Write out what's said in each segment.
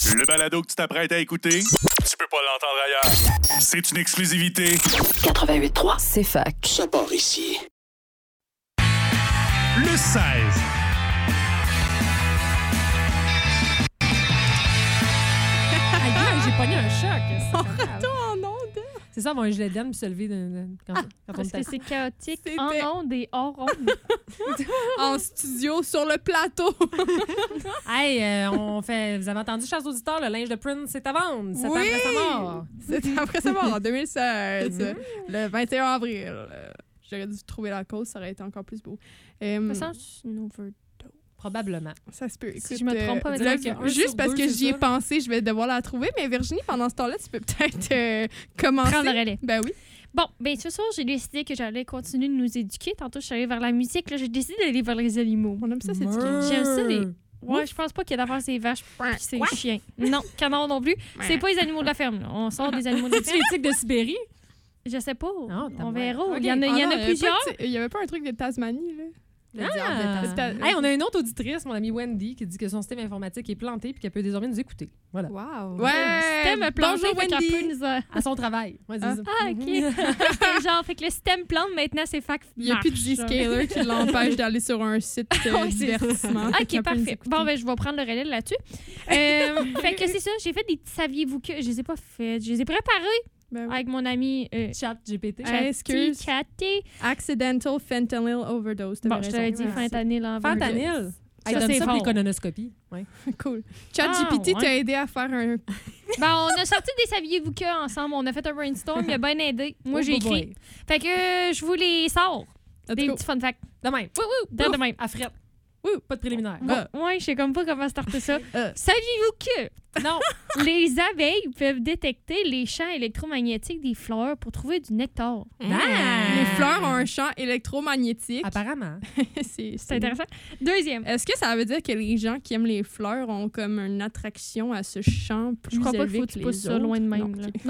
Le balado que tu t'apprêtes à écouter, tu peux pas l'entendre ailleurs. C'est une exclusivité. 88.3, C'est fac. ça part ici. Le 16. Aïe, j'ai pogné un choc. Retour en onde. C'est ça, mon gilet d'aine puis se lever quand on Parce était que c'est chaotique C'était- en ondes et hors ondes. En studio, sur le plateau. Hey, vous avez entendu, chers auditeurs, le linge de Prince est à vendre. C'est Oui! après sa mort. C'était après ça, en 2016, le 21 avril. J'aurais dû trouver la cause, ça aurait été encore plus beau. Ça sent une overdose. Probablement. Ça se peut. Écoute, je me trompe pas, là, peut-être qu'un sur juste parce deux, que c'est j'y ai ça. pensé, je vais devoir la trouver. Mais Virginie, pendant ce temps-là, tu peux peut-être commencer. Prendre le relais. Ben oui. Bon, ben ce soir, j'ai décidé que j'allais continuer de nous éduquer. Tantôt, je suis allée vers la musique. Là, j'ai décidé d'aller vers les animaux. On aime ça, c'est du J'aime ça, les... Ouais, je pense pas qu'il y ait d'affaires ces vaches pis ces chiens. Non, canard non plus. C'est pas les animaux de la ferme, là. On sort des animaux de la C'est ferme. les tigres de Sibérie? Je sais pas. Non, On verra. Ok. Il y en a plusieurs. Il y avait pas un truc de Tasmanie, là. Le diable de Tasmanie. Hey, on a une autre auditrice, mon amie Wendy, qui dit que son système informatique est planté puis qu'elle peut désormais nous écouter. Voilà. Wow. Ouais. Système planté, Bonjour, fait qu'elle Wendy. peut nous a- À son travail. Ouais, c'est ça. Ah, OK. C'était genre, fait que le système plante, maintenant, c'est fac. Il n'y a plus de G-Scaler qui l'empêche d'aller sur un site Ouais, c'est divertissement. Fait OK, qu'elle peut nous parfait. écouter. Bon, ben, je vais prendre le relais là-dessus. Fait que c'est ça, j'ai fait des petits saviez-vous que. Je les ai pas faites. Je les ai préparés Ben oui. avec mon ami Chat GPT. Excuse. Cathy. Accidental fentanyl overdose. Bon, je t'avais dit fentanyl en Fentanyl. Ça, Elle donne c'est ça pour fort. les colonoscopies. Ouais. Cool. ChatGPT Ah, t'a aidé à faire un... Ben, on a sorti des saviez-vous que ensemble. On a fait un brainstorm. Il a bien aidé. Moi, Oh, j'ai boy. écrit. Fait que je vous les sors. Des Let's go. petits fun facts. De même. De même. À frette. Pas de préliminaire. Ouais, je sais comme pas comment starter ça. Euh. Saviez-vous que Non. les abeilles peuvent détecter les champs électromagnétiques des fleurs pour trouver du nectar? Les fleurs ont un champ électromagnétique. Apparemment. C'est intéressant. Deuxième. Est-ce que ça veut dire que les gens qui aiment les fleurs ont comme une attraction à ce champ plus Je crois pas qu'il élevé faut que que tu les pousses ça autres? loin de même. Non, là. ok. Non.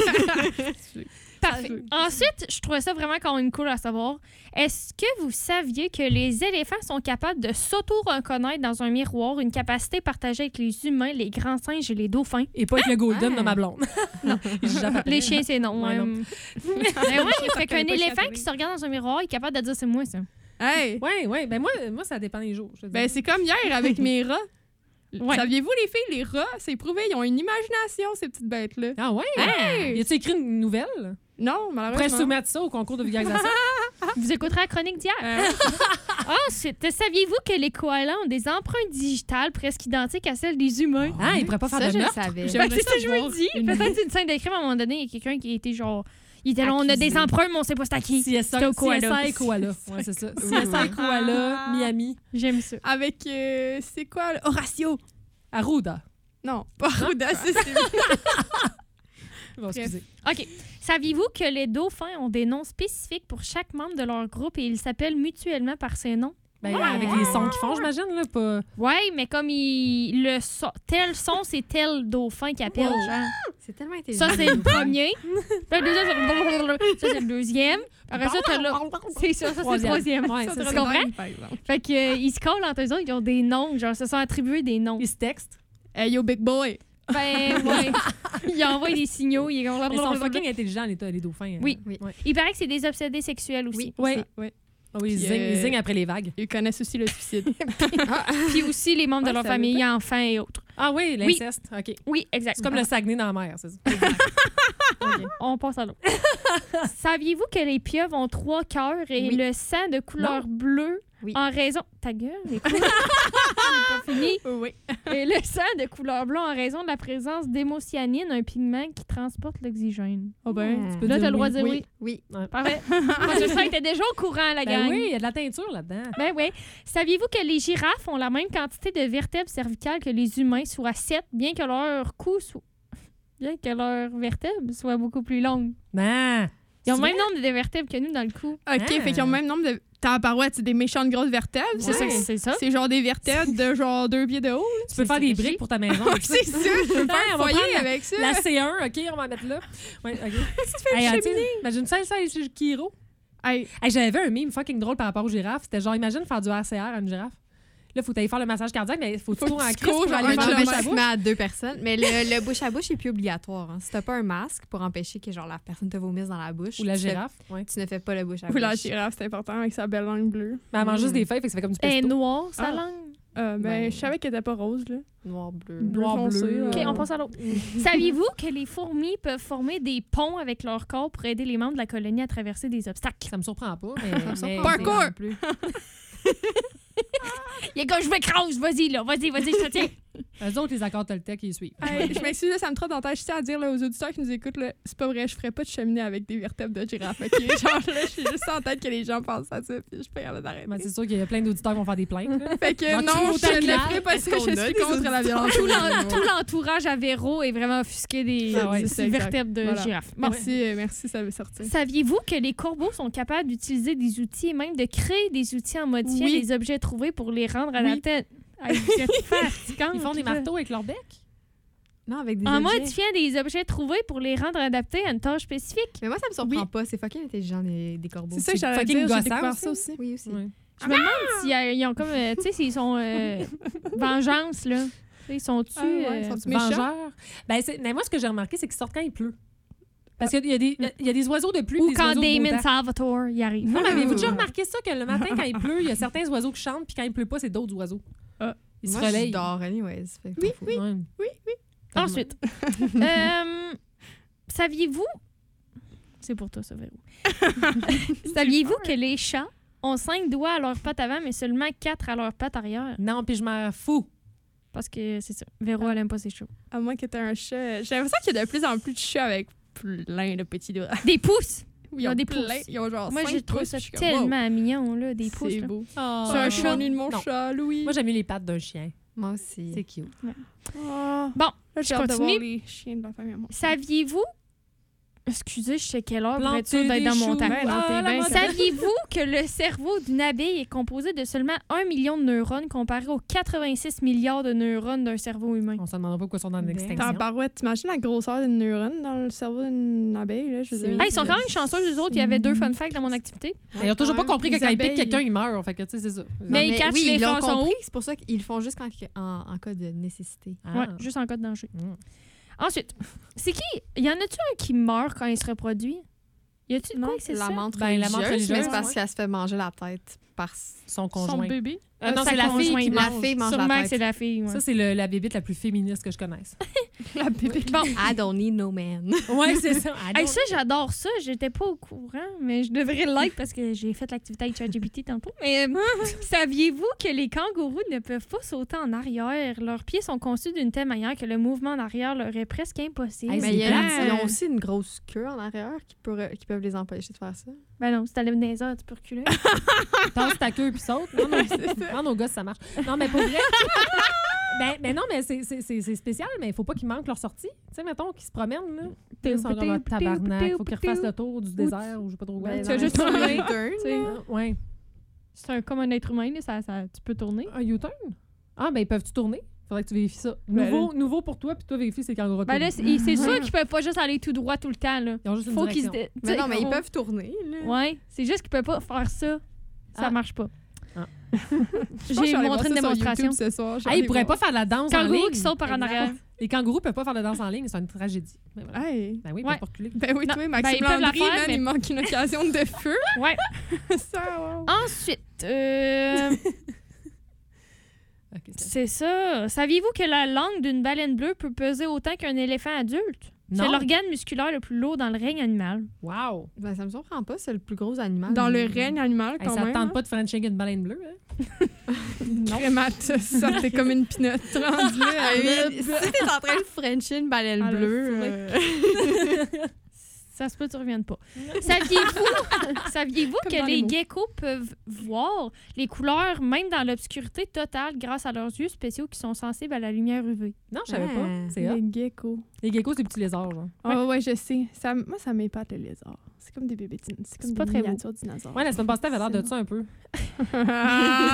Parfait. Ça joue. Ensuite, je trouvais ça vraiment quand même cool à savoir. Est-ce que vous saviez que les éléphants sont capables de s'auto-reconnaître dans un miroir, une capacité partagée avec les humains, les grands singes et les dauphins? Et pas avec le golden de ma blonde. Non. Les chiens, c'est non. Ouais, non. Ben ouais, fait qu'un connais pas éléphant Chapelin. qui se regarde dans un miroir est capable de dire c'est moi, ça. Hey! Ouais. Ben moi, ça dépend des jours. je te dis. Ben, c'est comme hier avec mes rats. Ouais. Saviez-vous, les filles, les rats, c'est prouvé, ils ont une imagination, ces petites bêtes-là. Ah ouais? Hey! Y a-tu écrit une nouvelle? Non, On pourrait malheureusement. soumettre ça au concours de vulgarisation. Vous écouterez la chronique d'hier. Ensuite, saviez-vous que les koalas ont des empreintes digitales presque identiques à celles des humains? Ah, ils pourraient pas faire Ça, de je le meurtre. savais. J'aimerais Ben, c'est ça que je voir me dis. une- Peut-être une scène de crime à un moment donné, il y a quelqu'un qui était genre. Il était là, on a Accusé. des empreintes, mais on sait pas c'est à qui. CSI au koala. CSI Koala. Ouais, c'est ça. CSI Koala, Miami. J'aime ça. Avec, c'est quoi, là? Horatio! Arruda. Non, pas Arruda, c'est... Bon, excusez. OK. Saviez-vous que les dauphins ont des noms spécifiques pour chaque membre de leur groupe et ils s'appellent mutuellement par ces noms? Ben, avec les sons qu'ils font, j'imagine, là, pas... Ouais, mais comme tel son, c'est tel dauphin qui appelle. genre. C'est tellement intelligent. Ça, c'est le premier. Puis le deuxième, ça, c'est le deuxième. Après ça, t'as là. C'est ça, c'est le troisième. Ouais, Ça, c'est c'est ça. Tu comprends? dingue, par exemple. Fait que, ils se collent entre eux autres, ils ont des noms, genre, se sont attribués des noms. Ils se textent. Hey, yo, big boy! Ben, ouais. Ils envoient des signaux. Ils sont fucking intelligents, les dauphins. Oui. Oui. Ouais. Il paraît que c'est des obsédés sexuels aussi. Oui. Ça, ouais. Ah oui, ils Puis, zignent- ils zignent après les vagues. Ils connaissent aussi le suicide. Puis aussi les membres Ouais, de leur ça famille, enfants et autres. Ah oui, l'inceste. OK. Oui, exact. C'est comme le Saguenay dans la mer, c'est ça. On passe à l'autre. Saviez-vous que les pieuvres ont 3 cœurs et Oui. le sang de couleur bleue Oui. en raison... Ta gueule, écoute. J'ai pas fini. Oui. Et le sang de couleur bleue en raison de la présence d'émocyanine, un pigment qui transporte l'oxygène. Oh ben, Hmm. tu peux Là, dire t'as le droit de dire oui. oui. Oui. Parfait. Moi, je sais que t'es déjà au courant, la Ben gang. oui, il y a de la teinture là-dedans. Ben oui. Saviez-vous que les girafes ont la même quantité de vertèbres cervicales que les humains, soit 7, bien que leur cou soit... Bien que leurs vertèbres soient beaucoup plus longues. Non. Ils ont le C'est même nombre de vertèbres que nous dans le cou. OK, Ah. fait qu'ils ont le même nombre de... T'as parouette, c'est des méchantes grosses vertèbres. C'est ça. C'est ça. C'est genre des vertèbres de genre 2 pieds de haut. Tu peux faire des c'est briques régi. pour ta maison. avec ça. C'est ça, je peux faire on un va foyer prendre avec ça. La C1, OK, on va la mettre là. Ouais, OK. Hey, tu sais, imagine ça, c'est Kiro. Hey, Hey, j'avais vu un meme fucking drôle par rapport aux girafes. C'était genre, imagine faire du RCR à une girafe. Là, faut aller faire le massage cardiaque, mais faut Faut cours que en tu crise cours, pour genre, aller un faire le kilomètre. bouche à Je bouche. mets à 2 personnes. Mais le bouche à bouche est plus obligatoire. Hein. Si t'as pas un masque pour empêcher que genre la personne te vomisse dans la bouche, Ou la tu fais- girafe. Ouais. tu ne fais pas le bouche à Ou bouche. la girafe, c'est important, avec sa belle langue bleue. Mais elle mange juste des feuilles, fait que ça fait comme du Elle est pesto. noire, sa Ah. langue. Ben, je savais qu'elle était pas rose, là. Noir, bleu. Noir, foncé, bleu. OK, on passe à l'autre. Saviez-vous que les fourmis peuvent former des ponts avec leur corps pour aider les membres de la colonie à traverser des obstacles? Ça me surprend pas, mais... Parkour! Non plus. Il est comme je m'écrase, vas-y, là, vas-y, je te tiens. Eux autres, les accords Toltec, ils suivent. Hey, je m'excuse, là, ça me trotte dans la tête. Je tiens à dire là, aux auditeurs qui nous écoutent, là, c'est pas vrai, je ferais pas de cheminée avec des vertèbres de girafe. OK? Genre, là, je suis juste en tête que les gens pensent à ça, puis je peux y aller d'arrêter. Ben, c'est sûr qu'il y a plein d'auditeurs qui vont faire des plaintes. là. Fait que Donc, non, tu je ne village, ferai pas est-ce ça, qu'on je a suis des contre la violence. Tout l'entourage à Véro est vraiment offusqué des Ah ouais, des c'est ça, exact. vertèbres de Voilà. girafe. Bon. Merci, ça veut sortir. Saviez-vous que les corbeaux sont capables d'utiliser des outils et même de créer des outils en modifiant Oui. les objets trouvés pour les rendre Oui. adaptés? Hey, vous êtes fatigante, Ils font des là. marteaux avec leur bec. Non, avec des En objets. modifiant des objets trouvés pour les rendre adaptés à une tâche spécifique. Mais moi, ça me surprend Oui. pas. C'est fucking intelligent, des corbeaux. C'est ça que j'allais fucking dire, j'ai gossant découvert aussi. ça aussi. Oui, aussi. Ouais. Je me demande s'ils ont comme, tu sais, s'ils sont vengeance, là. Tu sais, ils sont-tu... Ah ouais, sont-tu méchants? Vengeurs. Ben, mais moi, ce que j'ai remarqué, c'est qu'ils sortent quand il pleut. Parce qu'il y a des oiseaux de pluie Ou des quand oiseaux de beau Damon temps. Salvatore y arrive. Non, mais avez-vous déjà remarqué ça, que le matin, quand il pleut, il y a certains oiseaux qui chantent, puis quand il pleut pas, c'est d'autres oiseaux. Ah. Ils se Moi, je relayent. dors anyways. Fait que Oui, t'en fous. Ouais. Ensuite, saviez-vous... C'est pour toi, ça, Véro. Saviez-vous que les chats ont 5 doigts à leur patte avant, mais seulement 4 à leur patte arrière? Non, puis je m'en fous. Parce que c'est ça. Véro, elle aime pas ses chats. À moins que t'aies un chat. J'ai l'impression qu'il y a de plus en plus de chats avec plein de petits doigts. Des pouces! Oui, Ils ont des plein. pouces. Ils ont genre Moi, 5 j'ai trouvé pouces, ça puis je suis comme, tellement mignon, là, des wow, pouces. c'est là. beau. Oh, C'est un chat. chat de mon Non. chat, Louis. Moi, j'aime mieux les pattes d'un chien. Moi aussi. C'est cute. Oh. Bon, Là, j'ai je hâte de voir continue. les chiens de la famille à moi. Saviez-vous... Excusez, je sais quelle heure pour être Planter sûr d'être des dans mon choux. temps. Ben non, t'es bien Saviez-vous que le cerveau d'une abeille est composé de seulement 1 million de neurones comparé aux 86 milliards de neurones d'un cerveau humain? On se demande pas pourquoi ils sont dans Ben, l'extinction. T'en barouette, t'imagines la grosseur d'une neurone dans le cerveau d'une abeille, là? Je veux dire. Hey, ils sont quand même chanceux, les autres. Il y avait 2 fun facts dans mon activité. Ils ont toujours pas compris que Les quand ils piquent abeilles. quelqu'un, il meurt. Fait que, tu sais, c'est ça. Mais ils catchent oui, les ils l'ont fleurs sont compris. C'est pour ça qu'ils le font juste en cas de nécessité. Ah. Ouais, juste en cas de danger. Mm. Ensuite, c'est qui? Y en a-tu un qui meurt quand il se reproduit? Y a-tu Non, quoi que c'est ça? la menthe Ben, la religieuse, menthe religieuse, mais c'est parce ouais. qu'elle se fait manger la tête par... Son Son conjoint. bébé. Non, Sa c'est la fille qui conjointe. La mange. fille mange Sûrement la que tête. c'est la fille. Ouais. Ça, c'est la bébite la plus féministe que je connaisse. La bébé. Bon, I don't need no man. Ouais, c'est ça. hey, ça, j'adore ça. J'étais pas au courant, mais je devrais l'être parce que j'ai fait l'activité avec ChatGPT tantôt. Mais saviez-vous que les kangourous ne peuvent pas sauter en arrière? Leurs pieds sont conçus d'une telle manière que le mouvement en arrière leur est presque impossible. Hey, Mais c'est ils plate, ont aussi une grosse queue en arrière qui peuvent les empêcher de faire ça. Ben non, si t'allais dans les airs, tu peux reculer. Tasse ta queue puis saute. Non, non, demande aux gosses, ça marche. Non, mais pour vrai. Ben non, mais c'est spécial, mais il faut pas qu'ils manquent leur sortie. Tu sais, mettons qu'ils se promènent, là. Ils sont comme un tabarnak. Faut qu'ils refassent le tour du désert ou je sais pas trop quoi. Ben, tu as non, juste mais tourné. U-turn, Tu sais, Ouais. c'est comme un être humain, là, tu peux tourner. Un U-turn? Ah, ben, peuvent-tu tourner? Faudrait que tu vérifies ça. Ben, Nouveau pour toi, puis toi, vérifie c'est kangourous. Ben là, c'est sûr qu'ils peuvent pas juste aller tout droit tout le temps, là. Ils ont juste une Faut qu'ils se... direction. Mais non, mais ils faut- peuvent tourner. Là. Ouais, c'est juste qu'ils peuvent pas faire ça. Ça Ah. marche pas. Ah. J'ai montré une démonstration. Ce soir, Ah, ils pourraient pas faire de la danse en Kangourou ligne. qui saute par en arrière. Les kangourous peuvent pas faire de danse en ligne, c'est une tragédie. Ben, voilà. Hey. Ben oui, ils Ouais. peuvent pas reculer. Ben oui, Non, toi, ben, Maxime ils peuvent la Landry, faire, man, mais- il manque une occasion de feu. Ouais. Ça, wow. Ensuite, Ok, c'est- c'est ça. Saviez-vous que la langue d'une baleine bleue peut peser autant qu'un éléphant adulte? C'est Non. l'organe musculaire le plus lourd dans le règne animal. Wow! Ben, ça me surprend pas, c'est le plus gros animal. Dans le règne animal, Hey, quand ça te même. tente pas de frencher une baleine bleue, hein? Crémate, ça, t'es comme une pinotte rendue là. Ah oui, si t'es en train de frencher une baleine Ah, le bleue... Ça se peut que tu reviennes pas. Saviez-vous Comme que dans les les mots. geckos peuvent voir les couleurs même dans l'obscurité totale grâce à leurs yeux spéciaux qui sont sensibles à la lumière UV? Non, je savais Ah. pas. C'est hot. Les geckos. Les geckos, c'est des petits lézards, genre. Ah ouais, je sais. Moi, ça m'épate, le lézard. C'est comme des bébétines. C'est comme C'est pas des très beau. miniatures dinosaures. Ouais, la semaine passée, t'avais l'air de ça un peu.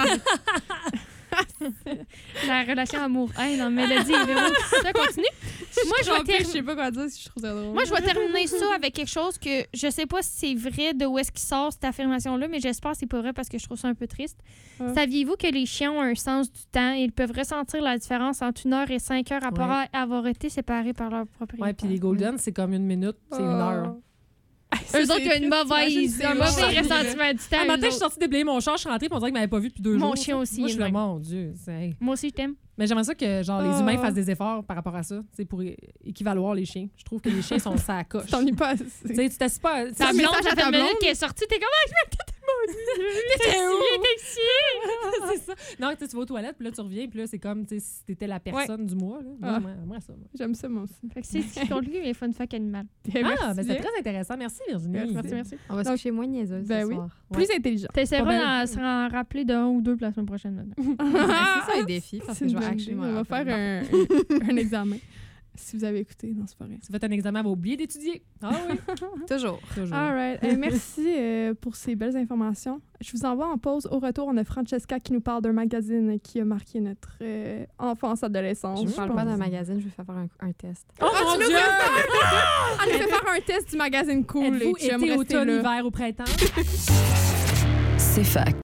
La relation amour-haine en mélodie et Véro. Ça continue. Moi, Je sais pas quoi dire si je trouve ça drôle. Moi, je vais terminer ça avec quelque chose que je sais pas si c'est vrai de où est-ce qu'il sort cette affirmation-là, mais j'espère que c'est pas vrai parce que je trouve ça un peu triste. Ouais. Saviez-vous que les chiens ont un sens du temps et ils peuvent ressentir la différence entre 1 heure et 5 heures après avoir été séparés par leur propriétaire? Ouais, puis les Golden, c'est comme 1 minute, c'est 1 heure. Eux autres, ils ont un mauvais ressentiment du temps. Un matin, je eux suis sortie déblayer mon char, je suis rentrée, puis on dirait qu'ils m'avaient pas vu depuis 2 jours. Mon chien aussi. Moi, je suis là, même. mon Dieu. Moi aussi, je t'aime. Mais j'aimerais ça que genre, les humains fassent des efforts par rapport à ça, pour équivaloir les chiens. Je trouve que les chiens sont ça à coche. T'ennuies pas assez. Tu sais, tu t'assis pas. Ta blonde, ça fait une minute qu'elle est sortie, t'es comme T'étais où? ici. C'est ça. Non, tu vas aux toilettes, puis là, tu reviens, puis là, c'est comme si t'étais la personne du mois. Là. Moi, ça. Moi. J'aime ça, moi aussi. Fait que c'est ce qui conclut les fun fact animal. Ah, ben c'est très intéressant. Merci, Virginie. Merci. On va se coucher moins niaiseuse ce soir. Plus intelligent. T'essaieras de s'en rappeler d'un ou deux la semaine prochaine. C'est ça un défi, parce que je vais actuellement... On va faire un examen. Si vous avez écouté, non, c'est pas vrai. Si vous faites un examen, vous oubliez d'étudier. Ah oui. Toujours. All right. Merci pour ces belles informations. Je vous envoie en pause. Au retour, on a Francesca qui nous parle d'un magazine qui a marqué notre enfance, adolescence. Je ne parle pas d'un magazine, je vais faire un test. Oh mon Dieu! Elle nous fait faire un test du magazine Cool. Êtes-vous été, automne, hiver ou printemps? C'est fact.